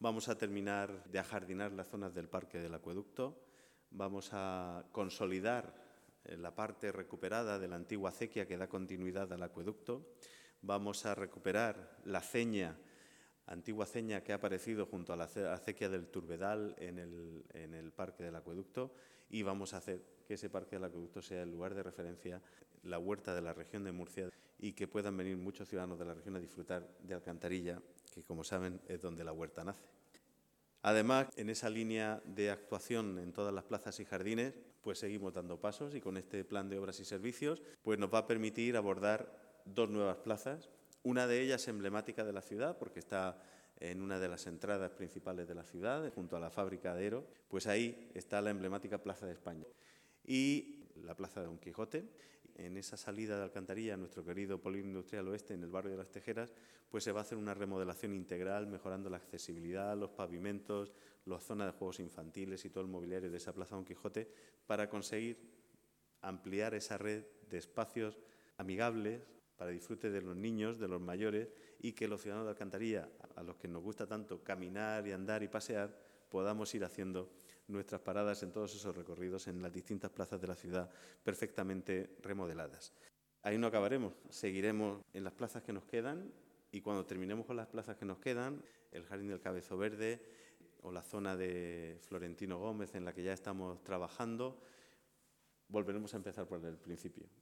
Vamos a terminar de ajardinar las zonas del Parque del Acueducto. Vamos a consolidar la parte recuperada de la antigua acequia que da continuidad al acueducto. Vamos a recuperar la antigua aceña que ha aparecido junto a la acequia del Turbedal en el Parque del Acueducto, y vamos a hacer que ese Parque del Acueducto sea el lugar de referencia, la huerta de la región de Murcia, y que puedan venir muchos ciudadanos de la región a disfrutar de Alcantarilla, que, como saben, es donde la huerta nace. Además, en esa línea de actuación en todas las plazas y jardines, pues seguimos dando pasos, y con este plan de obras y servicios pues nos va a permitir abordar 2 nuevas plazas. Una de ellas emblemática de la ciudad, porque está en una de las entradas principales de la ciudad, junto a la fábrica de Ero, pues ahí está la emblemática Plaza de España. Y la Plaza de Don Quijote. En esa salida de Alcantarilla, nuestro querido Polígono Industrial Oeste, en el barrio de Las Tejeras, pues se va a hacer una remodelación integral, mejorando la accesibilidad, los pavimentos, las zonas de juegos infantiles y todo el mobiliario de esa Plaza Don Quijote, para conseguir ampliar esa red de espacios amigables para disfrute de los niños, de los mayores, y que los ciudadanos de Alcantarilla, a los que nos gusta tanto caminar y andar y pasear, podamos ir haciendo nuestras paradas en todos esos recorridos en las distintas plazas de la ciudad perfectamente remodeladas. Ahí no acabaremos, seguiremos en las plazas que nos quedan, y cuando terminemos con las plazas que nos quedan, el Jardín del Cabezo Verde o la zona de Florentino Gómez en la que ya estamos trabajando, volveremos a empezar por el principio.